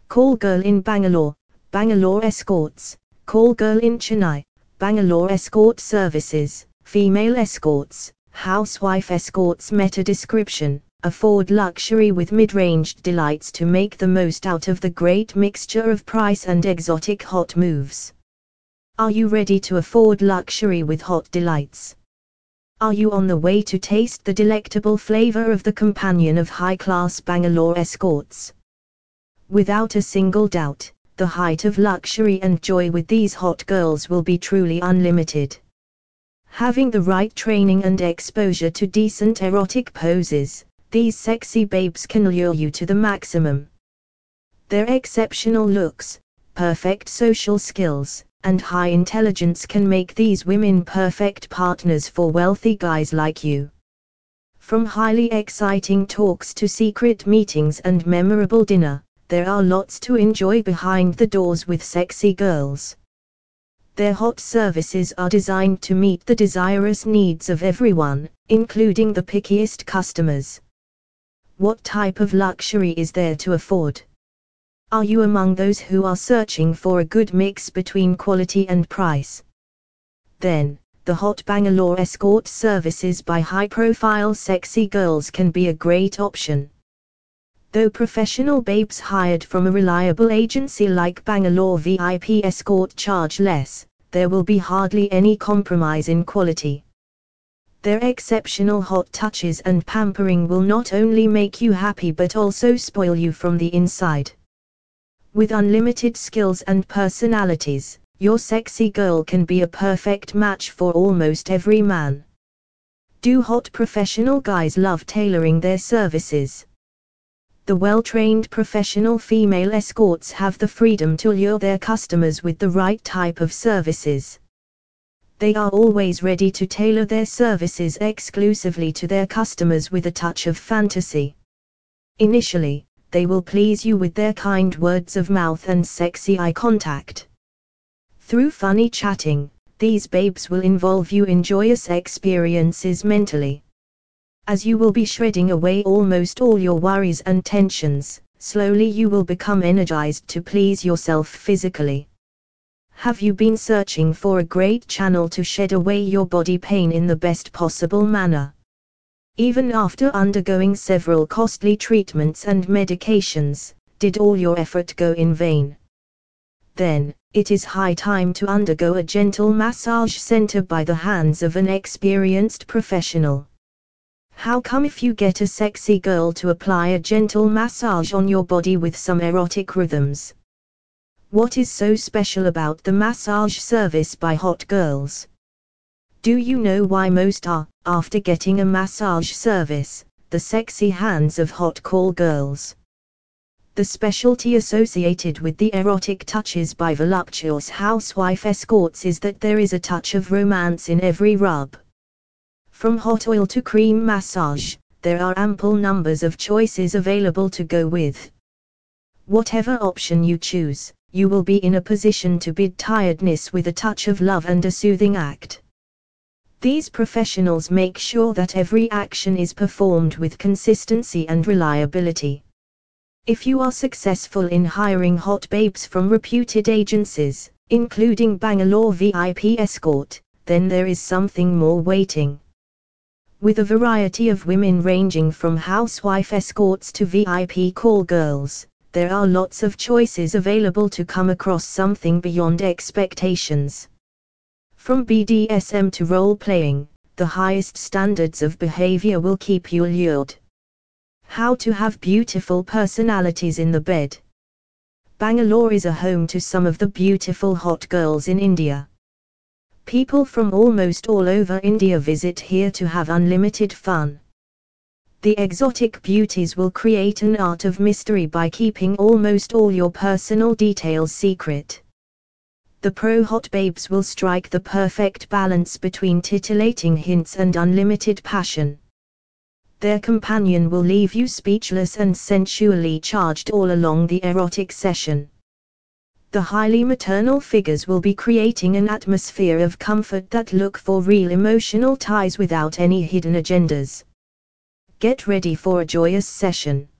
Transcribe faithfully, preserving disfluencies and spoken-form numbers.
Call girl in Bangalore, Bangalore escorts. Call girl in Chennai, Bangalore escort services, female escorts, housewife escorts. Meta description: afford luxury with mid-ranged delights to make the most out of the great mixture of price and exotic hot moves. Are you ready to afford luxury with hot delights? Are you on the way to taste the delectable flavor of the companion of high-class Bangalore escorts? Without a single doubt, the height of luxury and joy with these hot girls will be truly unlimited. Having the right training and exposure to decent erotic poses, these sexy babes can lure you to the maximum. Their exceptional looks, perfect social skills, and high intelligence can make these women perfect partners for wealthy guys like you. From highly exciting talks to secret meetings and memorable dinner, there are lots to enjoy behind the doors with sexy girls. Their hot services are designed to meet the desirous needs of everyone, including the pickiest customers. What type of luxury is there to afford? Are you among those who are searching for a good mix between quality and price? Then, the hot Bangalore escort services by high-profile sexy girls can be a great option. Though professional babes hired from a reliable agency like Bangalore V I P Escort charge less, there will be hardly any compromise in quality. Their exceptional hot touches and pampering will not only make you happy but also spoil you from the inside. With unlimited skills and personalities, your sexy girl can be a perfect match for almost every man. Do hot professional guys love tailoring their services? The well-trained professional female escorts have the freedom to lure their customers with the right type of services. They are always ready to tailor their services exclusively to their customers with a touch of fantasy. Initially, they will please you with their kind words of mouth and sexy eye contact. Through funny chatting, these babes will involve you in joyous experiences mentally. As you will be shredding away almost all your worries and tensions, slowly you will become energized to please yourself physically. Have you been searching for a great channel to shed away your body pain in the best possible manner? Even after undergoing several costly treatments and medications, did all your effort go in vain? Then, it is high time to undergo a gentle massage center by the hands of an experienced professional. How come if you get a sexy girl to apply a gentle massage on your body with some erotic rhythms? What is so special about the massage service by hot girls? Do you know why most are, after getting a massage service, the sexy hands of hot call girls? The specialty associated with the erotic touches by voluptuous housewife escorts is that there is a touch of romance in every rub. From hot oil to cream massage, there are ample numbers of choices available to go with. Whatever option you choose, you will be in a position to bid tiredness with a touch of love and a soothing act. These professionals make sure that every action is performed with consistency and reliability. If you are successful in hiring hot babes from reputed agencies, including Bangalore V I P Escort, then there is something more waiting. With a variety of women ranging from housewife escorts to V I P call girls, there are lots of choices available to come across something beyond expectations. From B D S M to role-playing, the highest standards of behavior will keep you allured. How to have beautiful personalities in the bed. Bangalore is a home to some of the beautiful hot girls in India. People from almost all over India visit here to have unlimited fun. The exotic beauties will create an art of mystery by keeping almost all your personal details secret. The pro-hot babes will strike the perfect balance between titillating hints and unlimited passion. Their companion will leave you speechless and sensually charged all along the erotic session. The highly maternal figures will be creating an atmosphere of comfort that look for real emotional ties without any hidden agendas. Get ready for a joyous session.